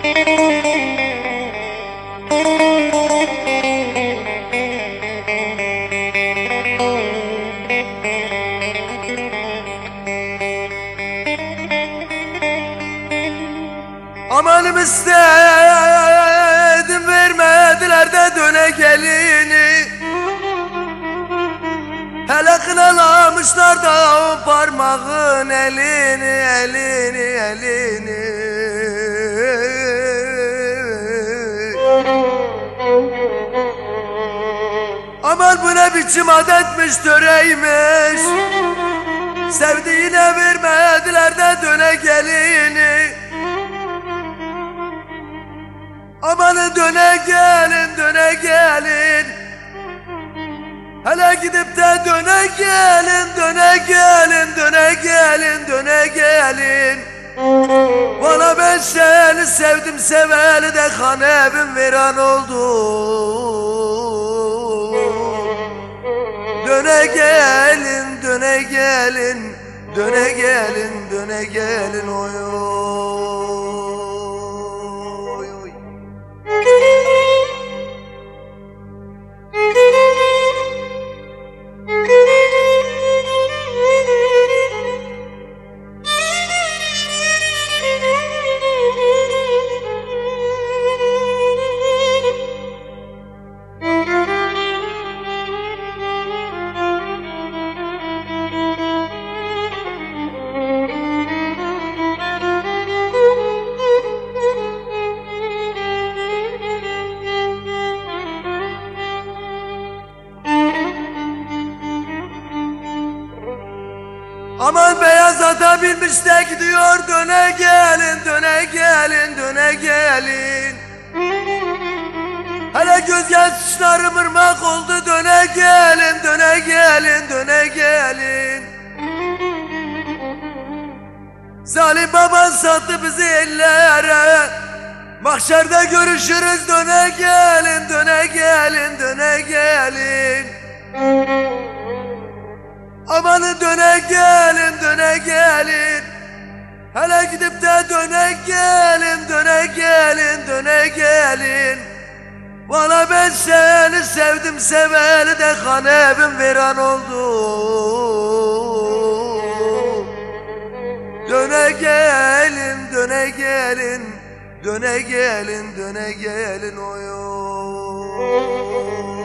Amanım istedim vermediler de döne gelini. Hele kınalamışlar da o parmağın elini. Aman bu ne biçim adetmiş, töreymiş. Sevdiğine vermediler de döne gelini. Amanı döne gelin. Hele gidip de döne gelin. Valla ben seni sevdim seveli de kan evim viran oldu. Döne gelin oy oy. Aman beyaz ata binmiş de gidiyor, döne gelin. Hele göz yaşlarım ırmak oldu, döne gelin. Zalim baban sattı bizi ellere, mahşerde görüşürüz, döne gelin. Amanı döne gelin. Hele gidip de döne gelin. Valla ben seni sevdim seveli de kan evim viran oldu. Döne gelin oy oy.